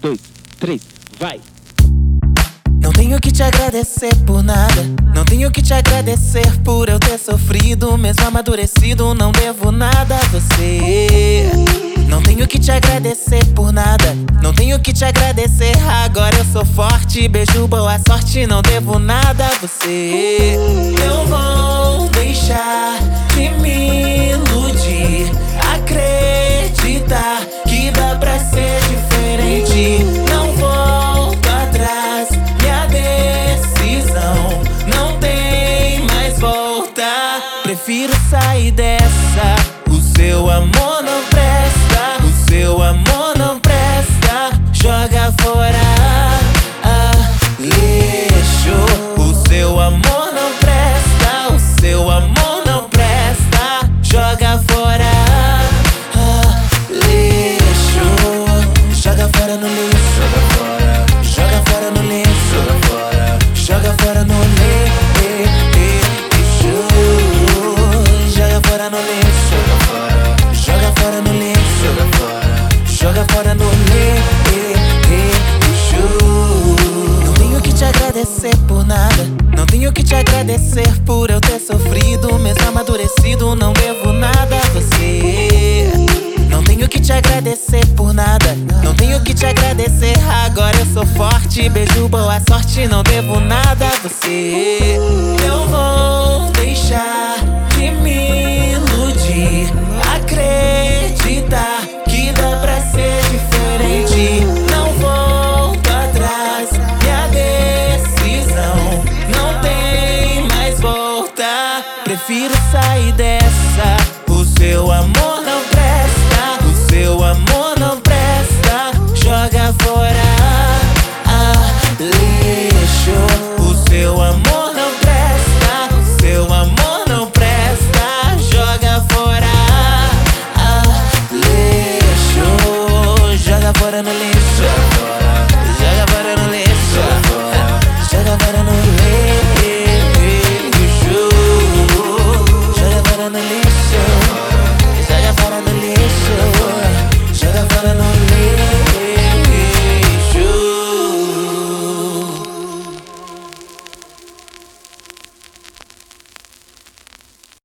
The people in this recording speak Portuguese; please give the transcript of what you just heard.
2, 3, vai! Não tenho que te agradecer por nada. Não tenho que te agradecer por eu ter sofrido. Mesmo amadurecido, não devo nada a você. Não tenho que te agradecer por nada. Não tenho que te agradecer. Agora eu sou forte. Beijo, boa sorte. Não devo nada a você. Não vou deixar de me iludir. Acreditar que dá pra ser diferente. Não volto atrás. Minha decisão não tem mais volta. Prefiro sair dessa. O seu amor não presta. O seu amor não presta. Joga fora, lixo. O seu amor não presta. O seu amor não presta. Joga fora, lixo. Joga fora no lixo. Joga fora no lixo. Joga fora no lixo. Joga fora no lixo. Joga fora no lixo. Joga fora no lixo. Não tenho que te agradecer por nada. Não tenho que te agradecer por eu ter sofrido. Mesmo amadurecido, não devo nada a você. Não tenho que te agradecer por nada. Não tenho que te agradecer. Agora eu sou forte. Beijo, boa sorte. Não devo nada a você. Eu vou deixar de me iludir. Acreditar